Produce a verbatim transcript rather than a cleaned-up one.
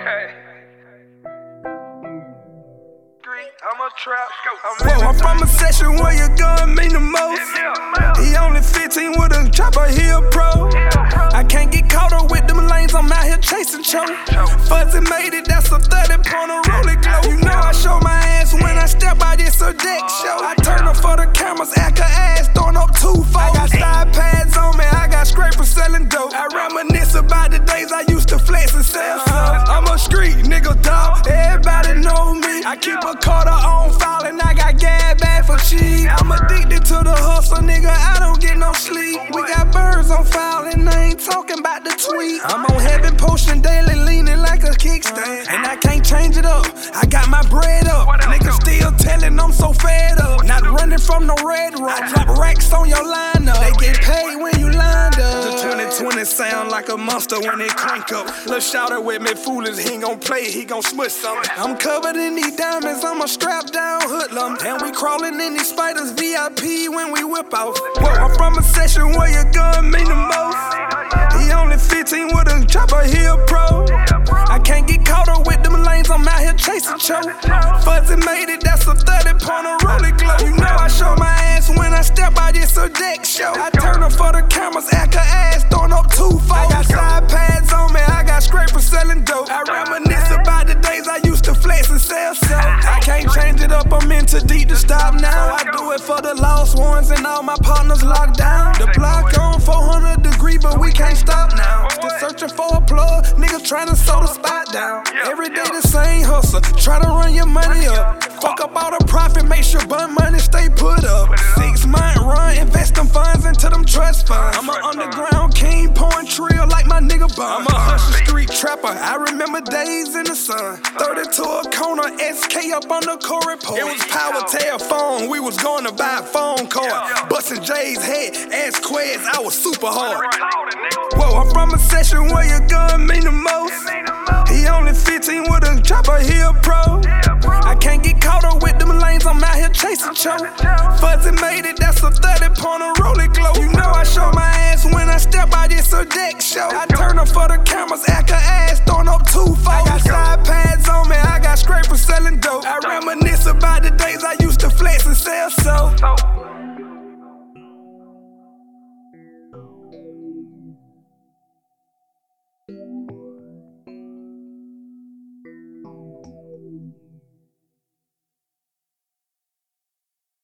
I'm a trap. I'm, Whoa, I'm from a section where your gun mean the most. He only fifteen with a chopper, he a pro. I can't get caught up with them lanes, I'm out here chasing choke. Fuzzy made it, that's a thirty pointer rolling glow. You know I show my ass when I step out, it's a deck show. I turn up for the cameras, act her ass, throwing up two foes. I got side pads on me, I got scrapers selling dope. I reminisce about the days I used to flex and sell stuff. I'm a street nigga, dog, everybody know me. I keep a Carter on file and I got gas bag for cheap. I'm addicted to the hustle, nigga, I don't get no sleep. We got birds on file and I ain't talking about the tweet. I'm on heaven potion daily, leaning like a kickstand. And I can't change it up, I got my bread up. Niggas still telling I'm so fed up. Not running from no red rock. I drop racks on your lineup. They get paid when you lined up. The twenty twenty sound like a monster when it crank up. Lil' shouter with me foolish, he ain't gon' play, he gon' smush something. I'm covered in these diamonds, I'm a strapped down hoodlum. And we crawling in these spiders, V I P when we whip out. Whoa, I'm from a section where your gun mean the most. He only fifteen with a chopper, he a pro. I can't get caught up with them lanes, I'm out here chasing choke. Fuzzy made it, that's a thirty pointer rolling glow. You know I show my ass when I step out, it's a deck show. I turn up for the cameras, act her ass, throwing up two foes. I got side pads on me, I got scrapers selling dope. I reminisce about the days I used to flex and sell soap. I can't change it up, I'm in too deep to stop now. I do it for the lost ones and all my partners locked down. The block on four hundred degree, but we can't stop now. Still searching for a plug, niggas trying to sew the spot down. Every day the same hustle, try to run your money up. Fuck up all the profit, make sure bun money stay put up. Six month run, invest them funds into them trust funds. I'm an underground king, pouring trill like my nigga Bun. I'm a hustle street trapper, I remember days in the sun. thirty-two a corner, S K up on the Corey pole. It was power telephone, we was going to buy a phone card. Bustin' Jay's head, ass quads, I was super hard. Whoa, I'm from a section where your gun mean the most. He only fifteen with a chopper, he a pro. I can't get caught up with them lanes, I'm out here chasing choke. Fuzzy made it, that's a thirty pointer rolling glow. You know I show my ass when I step out, it's a deck show. I turn up for the cameras, act her